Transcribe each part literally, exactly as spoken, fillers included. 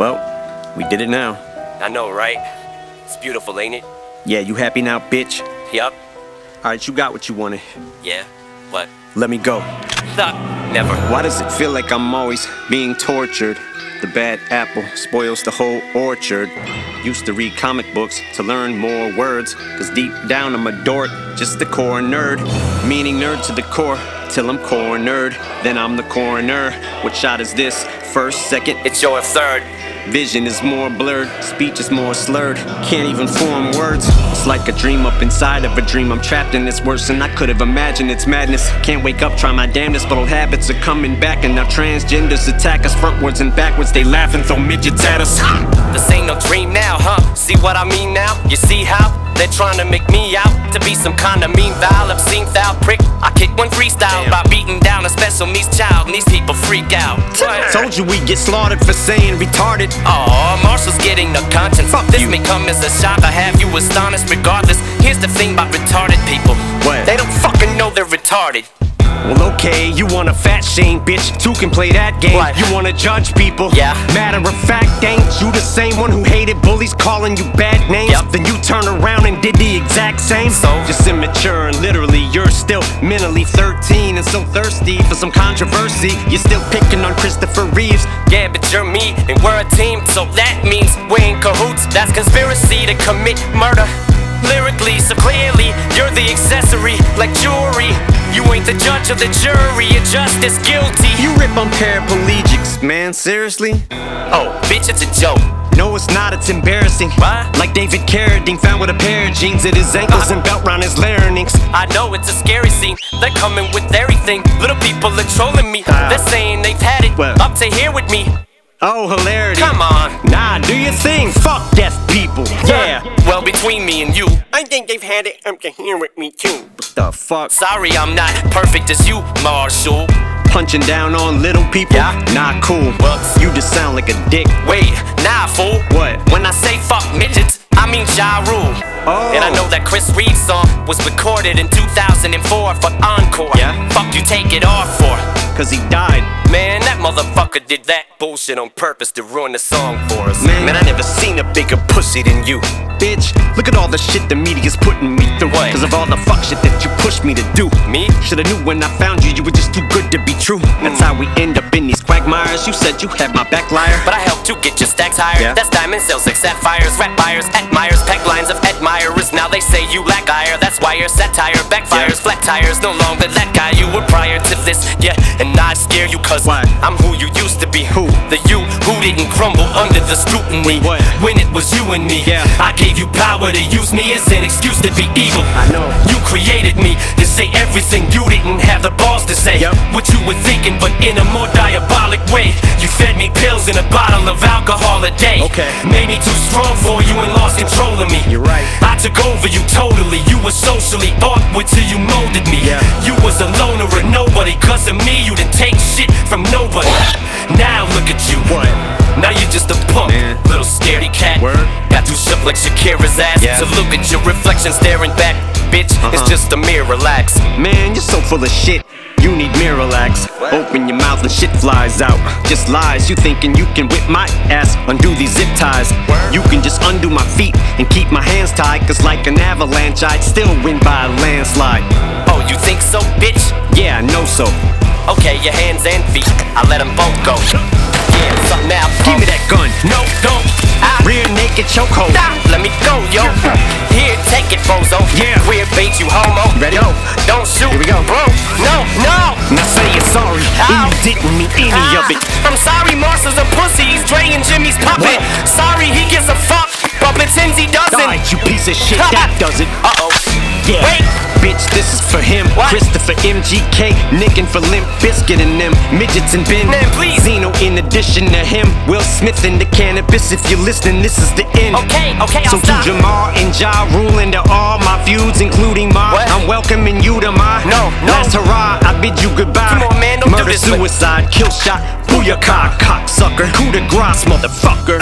Well, we did it now. I know, right? It's beautiful, ain't it? Yeah, you happy now, bitch? Yup. Alright, you got what you wanted. Yeah. What? Let me go. Nah, never. Why does it feel like I'm always being tortured? The bad apple spoils the whole orchard. Used to read comic books to learn more words, cause deep down I'm a dork, just a core nerd. Meaning nerd to the core, till I'm cornered. Then I'm the coroner. What shot is this? First, second? It's your third. Vision is more blurred, speech is more slurred. Can't even form words. It's like a dream up inside of a dream. I'm trapped in this worse than I could have imagined. It's madness. Can't wake up, try my damnedest, but old habits are coming back. And now transgenders attack us frontwards and backwards. They laugh and throw midgets at us. This ain't no dream now, huh? See what I mean now? You see how? They're trying to make me out to be some kind of mean vile, obscene foul prick. I kick one freestyle by beating down a special needs child, and these people freak out. Told you we get slaughtered for saying retarded. Aw, Marshall's getting no conscience. Fuck this you. may come as a shock, I have you astonished regardless. Here's the thing about retarded people. What? They don't fucking know they're retarded. Well, okay, you want a fat shame, bitch. Two can play that game. What? You wanna judge people. Yeah. Matter of fact, ain't you the same one who hated bullies calling you bad names? Yep. Then you turn around and did the exact same. So? Just immature and literally you're still mentally thirteen and so thirsty for some controversy. You're still picking on Christopher Reeves. Yeah, but you're me and we're a team, so that means we're in cahoots. That's conspiracy to commit murder. Lyrically, so clearly, you're the accessory, like jewelry. You ain't the judge of the jury, you're just as guilty. You rip on paraplegics, man, seriously? Oh, bitch, it's a joke. No, it's not, it's embarrassing. What? Like David Carradine found with a pair of jeans at his ankles and belt round his larynx. I know it's a scary scene, they're coming with everything. Little people are trolling me, Ah. they're saying they've had it Well. up to here with me. Oh, hilarity. Come on. Nah, do your thing. Fuck deaf people. Yeah. Well, between me and you, I think they've had it up to here with me too. What the fuck? Sorry, I'm not perfect as you, Marshall. Punching down on little people? Yeah. Not cool. Whoops. You just sound like a dick. Wait, nah, fool. What? When I say fuck midgets, I mean Ja Rule. Oh. And I know that Chris Reed's song was recorded in two thousand four for Encore. Yeah. Fuck you take it off for? Cause he died. Man, that motherfucker did that bullshit on purpose to ruin the song for us. Man. Man, I never seen a bigger pussy than you. Bitch, look at all the shit the media's putting me through. What? Cause of all the fuck shit that you pushed me to do. Me? Shoulda knew when I found you, you were just too good to be true. That's how we end up in these quagmires. You said you had my back, liar. But I helped you get your stacks higher. Yeah. That's diamond sales like sapphires. Rap buyers, admirers, peg lines of admirers. Now they say you lack ire. That's why your satire backfires. Yeah. Flat tires, no longer that guy you were prior to this. Yeah, and I'd scare you cause Why? I'm who you used to be. Who? The you who didn't crumble under the scrutiny. What? When it was you and me. Yeah. I gave you power to use me as an excuse to be evil. I know. You created me to say everything you didn't have the balls to say. Yep. What you were thinking, but in a more diabolic way. You fed me pills in a bottle of alcohol a day. Okay. Made me too strong for you and lost control of me. You're right. I took over you totally. You were socially awkward till you molded me. Yeah. You was a loner or nobody. Cause of me, you didn't take shit from nobody. Now look at you. What? Now you're just a punk, Man. little scaredy cat. Word. Got too shook like Shakira's ass. Yeah. To look at your reflection staring back. Bitch, it's Uh-huh. just a mirror, relax. Man, you're so full of shit. You need Miralax. What? Open your mouth and shit flies out. Just lies. You thinking you can whip my ass, undo these zip ties. Word. You can just undo my feet and keep my hands tied. Cause like an avalanche, I'd still win by a landslide. Oh, you think so, bitch? Yeah, I know so. Okay, your hands and feet, I let them both go. Yeah, something now. Give me that gun. No, don't. I Rear naked chokehold. Stop, let me go, yo. Here, take it, bozo. Yeah. Queer bait, you homo. Ready? Yo, don't shoot. Here we go. Bro, no, no. Now say you're sorry, Ow. and you didn't mean any Ah, of it. I'm sorry, Marshall's a pussy. He's Dre and Jimmy's puppet. What? Sorry, he gives a fuck, but pretends he doesn't. Alright, you piece of shit, that does it. Uh-oh. Yeah. Wait. Bitch, this is for him. What? Christopher M G K, nicking for Limp Bizkit and them midgets and Ben. Man, please. Zeno in addition to him. Will Smith in the cannabis. If you're listening, this is the end. Okay, okay, So I'll stop. to Jamar and Ja Rule and to all my feuds, including mine, What? I'm welcoming you to my No, no. last hurrah. I bid you goodbye. Come on, man, don't do Murder, this, but- suicide, kill shot, booyaka, cocksucker, coup de grace, motherfucker.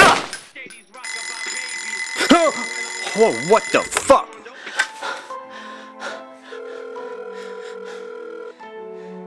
Whoa, what the fuck?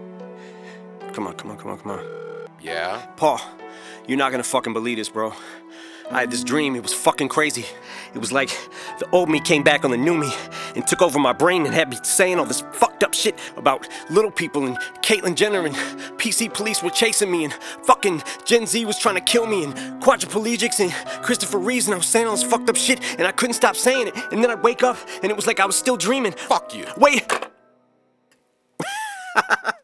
Come on, come on, come on, come on. Yeah? Paul, you're not gonna fucking believe this, bro. I had this dream, it was fucking crazy. It was like the old me came back on the new me and took over my brain and had me saying all this fucked up shit about little people and Caitlyn Jenner and P C police were chasing me and fucking Gen Z was trying to kill me and quadriplegics and Christopher Reeves, and I was saying all this fucked up shit and I couldn't stop saying it, and then I'd wake up and it was like I was still dreaming. Fuck you. Wait.